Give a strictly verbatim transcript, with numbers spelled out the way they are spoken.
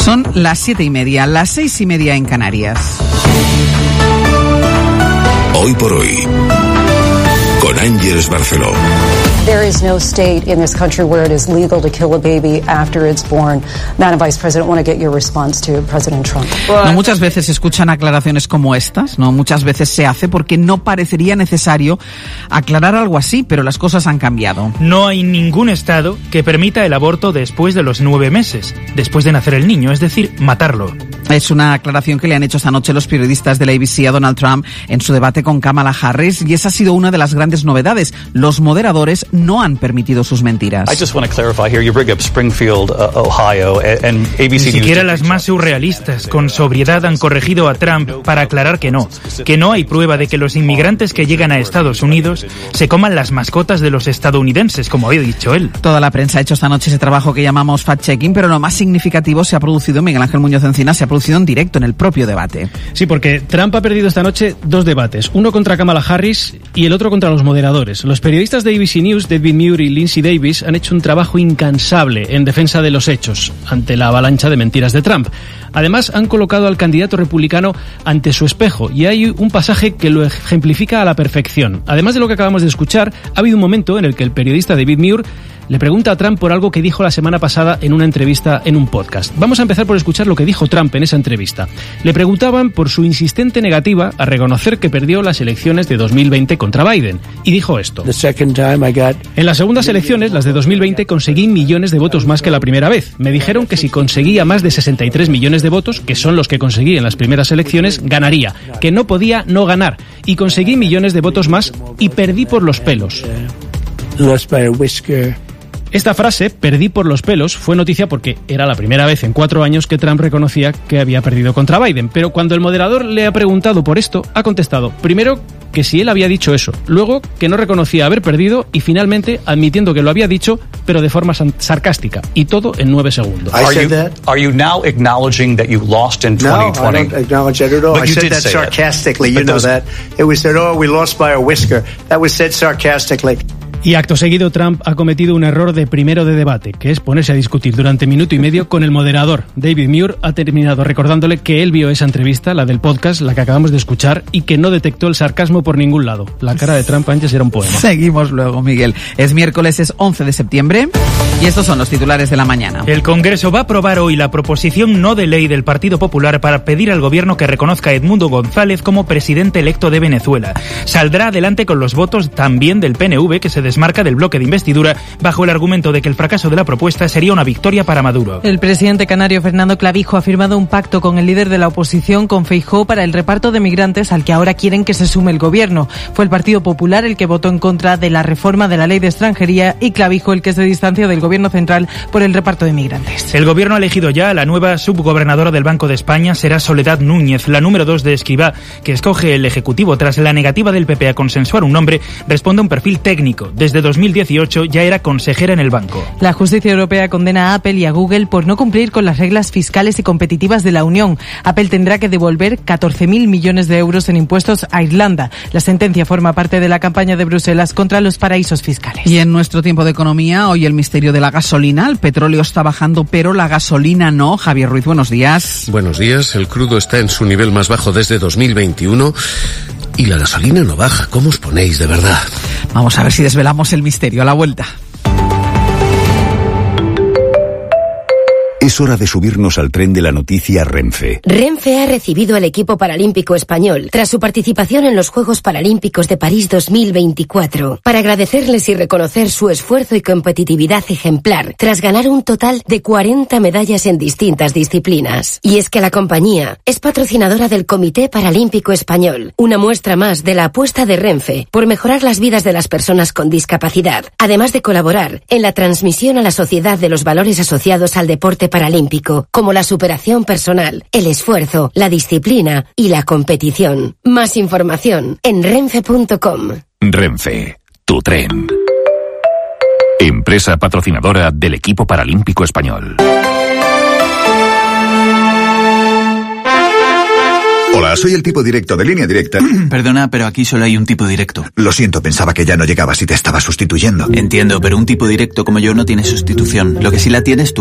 Son las siete y media, las seis y media en Canarias. Hoy por hoy, con Ángeles Barceló. There is no state in this country where it is legal to kill a baby after it's born. Madam Vice President, I want to get your response to President Trump. No muchas veces se escuchan aclaraciones como estas, no muchas veces se hace porque no parecería necesario aclarar algo así, pero las cosas han cambiado. No hay ningún estado que permita el aborto después de los nueve meses, después de nacer el niño, es decir, matarlo. Es una aclaración que le han hecho esta noche los periodistas de la A B C a Donald Trump en su debate con Kamala Harris, y esa ha sido una de las grandes novedades. Los moderadores no han permitido sus mentiras. I just want to clarify here. You bring up Springfield, uh, Ohio, and A B C Ni siquiera las más surrealistas, con sobriedad, han corregido a Trump para aclarar que no, que no hay prueba de que los inmigrantes que llegan a Estados Unidos se coman las mascotas de los estadounidenses, como había dicho él. Toda la prensa ha hecho esta noche ese trabajo que llamamos fact-checking, pero lo más significativo se ha producido, Miguel Ángel Muñoz Encina, se ha producido en directo en el propio debate. Sí, porque Trump ha perdido esta noche dos debates, uno contra Kamala Harris y el otro contra los moderadores. Los periodistas de A B C News, David Muir y Lindsay Davis, han hecho un trabajo incansable en defensa de los hechos ante la avalancha de mentiras de Trump. Además, han colocado al candidato republicano ante su espejo, y hay un pasaje que lo ejemplifica a la perfección. Además de lo que acabamos de escuchar, ha habido un momento en el que el periodista David Muir le pregunta a Trump por algo que dijo la semana pasada en una entrevista en un podcast. Vamos a empezar por escuchar lo que dijo Trump en esa entrevista. Le preguntaban por su insistente negativa a reconocer que perdió las elecciones de dos mil veinte contra Biden, y dijo esto: en las segundas elecciones, las de dos mil veinte, conseguí millones de votos más que la primera vez. Me dijeron que si conseguía más de sesenta y tres millones de votos, que son los que conseguí en las primeras elecciones, ganaría, que no podía no ganar, y conseguí millones de votos más y perdí por los pelos. Esta frase, perdí por los pelos, fue noticia porque era la primera vez en cuatro años que Trump reconocía que había perdido contra Biden. Pero cuando el moderador le ha preguntado por esto, ha contestado, primero, que si él había dicho eso, luego que no reconocía haber perdido, y finalmente admitiendo que lo había dicho, pero de forma sarcástica, y todo en nueve segundos. Are you, are you now acknowledging that you lost in twenty twenty? No, I don't acknowledge that at all. But I said that sarcastically, you know that. It was said, oh, we lost by a whisker. That was said sarcastically. Y acto seguido, Trump ha cometido un error de primero de debate, que es ponerse a discutir durante minuto y medio con el moderador. David Muir ha terminado recordándole que él vio esa entrevista, la del podcast, la que acabamos de escuchar, y que no detectó el sarcasmo por ningún lado. La cara de Trump antes era un poema. Seguimos luego, Miguel. Es miércoles, es once de septiembre, y estos son los titulares de la mañana. El Congreso va a aprobar hoy la proposición no de ley del Partido Popular para pedir al gobierno que reconozca a Edmundo González como presidente electo de Venezuela. Saldrá adelante con los votos también del P N V, que se desmarca del bloque de investidura bajo el argumento de que el fracaso de la propuesta sería una victoria para Maduro. El presidente canario Fernando Clavijo ha firmado un pacto con el líder de la oposición, con Feijóo, para el reparto de migrantes al que ahora quieren que se sume el gobierno. Fue el Partido Popular el que votó en contra de la reforma de la ley de extranjería y Clavijo el que se distanció del gobierno central por el reparto de migrantes. El gobierno ha elegido ya a la nueva subgobernadora del Banco de España, será Soledad Núñez, la número dos de Escrivá, que escoge el Ejecutivo tras la negativa del P P a consensuar un nombre. Responde a un perfil técnico. Desde dos mil dieciocho ya era consejera en el banco. La justicia europea condena a Apple y a Google por no cumplir con las reglas fiscales y competitivas de la Unión. Apple tendrá que devolver catorce mil millones de euros en impuestos a Irlanda. La sentencia forma parte de la campaña de Bruselas contra los paraísos fiscales. Y en nuestro tiempo de economía, hoy el misterio de la gasolina. El petróleo está bajando, pero la gasolina no. Javier Ruiz, buenos días. Buenos días. El crudo está en su nivel más bajo desde dos mil veintiuno y la gasolina no baja. ¿Cómo os ponéis, de verdad? Vamos a ver si desvelamos el misterio a la vuelta. Es hora de subirnos al tren de la noticia Renfe. Renfe ha recibido al equipo paralímpico español tras su participación en los Juegos Paralímpicos de París dos mil veinticuatro para agradecerles y reconocer su esfuerzo y competitividad ejemplar tras ganar un total de cuarenta medallas en distintas disciplinas. Y es que la compañía es patrocinadora del Comité Paralímpico Español, una muestra más de la apuesta de Renfe por mejorar las vidas de las personas con discapacidad, además de colaborar en la transmisión a la sociedad de los valores asociados al deporte paralímpico, como la superación personal, el esfuerzo, la disciplina y la competición. Más información en renfe punto com. Renfe, tu tren. Empresa patrocinadora del equipo paralímpico español. Hola, soy el tipo directo de Línea Directa. Perdona, pero aquí solo hay un tipo directo. Lo siento, pensaba que ya no llegabas y te estaba sustituyendo. Entiendo, pero un tipo directo como yo no tiene sustitución. Lo que sí la tienes tú.